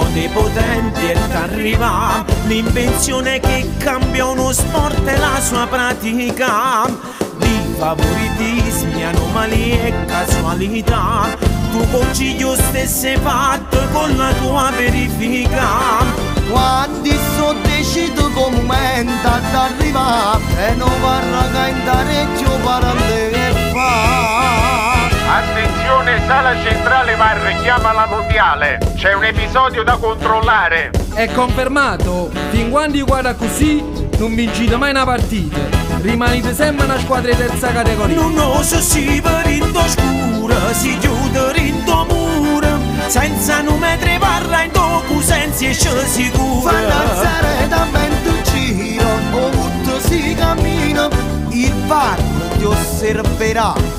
dei potenti e t'arriva l'invenzione che cambia uno sport e la sua pratica di favoritismi, anomalie e casualità. Tu consiglio stesse fatto con la tua verifica. Quando so decido come momento ad arrivare e non parla che in tareggio parande che fa. Attenzione, sala centrale VAR chiama la mondiale. C'è un episodio da controllare. È confermato, fin quando guarda così non vincite mai una partita. Rimanete sempre una squadra di terza categoria. Non oso si per in scura, si chiude in mura, senza nome tre parla in docu senza esce sicuro. Fanno alzare da vento giro, ovunque si cammina, il VAR ti osserverà.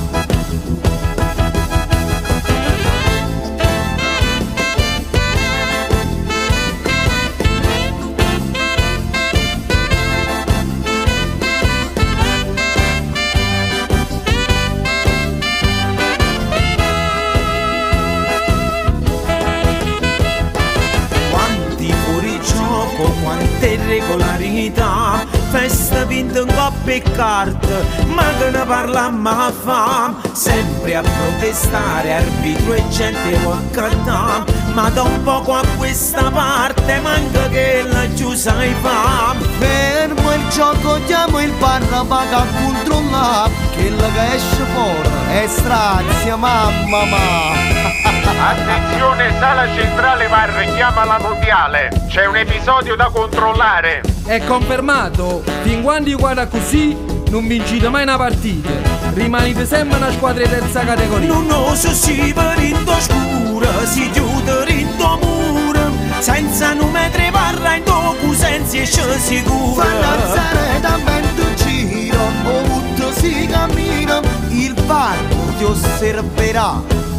Quante irregolarità, festa vinta in coppa e carte, ma che ne parlammo a fam, sempre a protestare, arbitro e gente può accattare, ma da un poco a questa parte manca che la chiusa i fam. Fermo il gioco, chiamo il VAR, paga a controllare, che la che esce fuori è strazia, mamma. Attenzione, sala centrale VAR chiama la mondiale. C'è un episodio da controllare. È confermato, fin quando guarda così non vincite mai una partita. Rimanete sempre una squadra di terza categoria. Non oso si per in scura, si chiude in mura, senza nome tre parla in docu senza esce sicuro. Fanno alzare da vento giro, ovunque si cammina, il VAR ti osserverà.